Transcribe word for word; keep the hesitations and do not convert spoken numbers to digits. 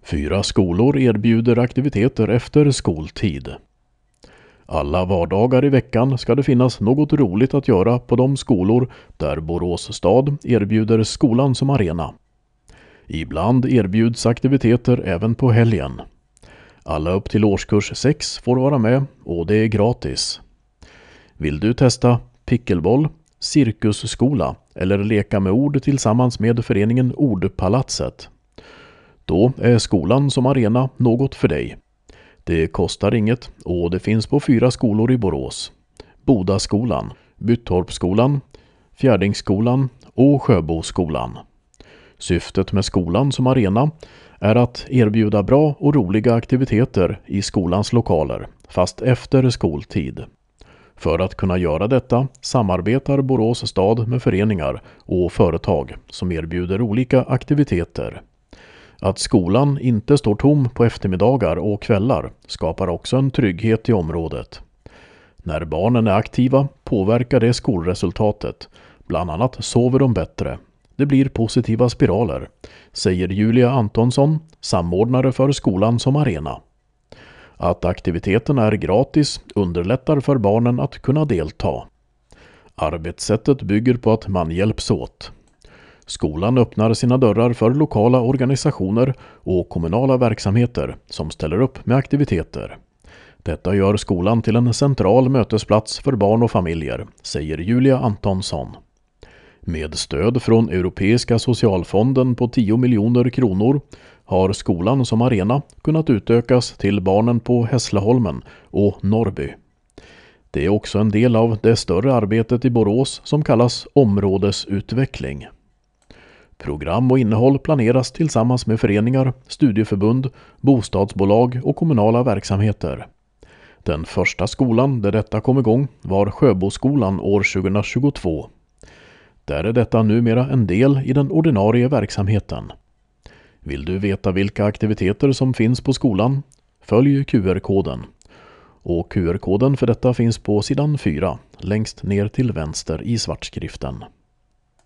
Fyra skolor erbjuder aktiviteter efter skoltid. Alla vardagar i veckan ska det finnas något roligt att göra på de skolor där Borås stad erbjuder skolan som arena. Ibland erbjuds aktiviteter även på helgen. Alla upp till årskurs sex får vara med och det är gratis. Vill du testa pickelboll, cirkusskola eller leka med ord tillsammans med föreningen Ordpalatset? Då är skolan som arena något för dig. Det kostar inget och det finns på fyra skolor i Borås. Bodaskolan, Byttorpsskolan, Fjärdingsskolan och Sjöboskolan. Syftet med skolan som arena är att erbjuda bra och roliga aktiviteter i skolans lokaler, fast efter skoltid. För att kunna göra detta samarbetar Borås stad med föreningar och företag som erbjuder olika aktiviteter. Att skolan inte står tom på eftermiddagar och kvällar skapar också en trygghet i området. När barnen är aktiva påverkar det skolresultatet. Bland annat sover de bättre. Det blir positiva spiraler, säger Julia Antonsson, samordnare för skolan som arena. Att aktiviteten är gratis underlättar för barnen att kunna delta. Arbetssättet bygger på att man hjälps åt. Skolan öppnar sina dörrar för lokala organisationer och kommunala verksamheter som ställer upp med aktiviteter. Detta gör skolan till en central mötesplats för barn och familjer, säger Julia Antonsson. Med stöd från Europeiska socialfonden på tio miljoner kronor har skolan som arena kunnat utökas till barnen på Hässleholmen och Norrby. Det är också en del av det större arbetet i Borås som kallas områdesutveckling. Program och innehåll planeras tillsammans med föreningar, studieförbund, bostadsbolag och kommunala verksamheter. Den första skolan där detta kom igång var Sjöboskolan år tjugohundratjugotvå. Där är detta numera en del i den ordinarie verksamheten. Vill du veta vilka aktiviteter som finns på skolan? Följ Q R-koden. Och Q R-koden för detta finns på sidan fyra, längst ner till vänster i svartskriften.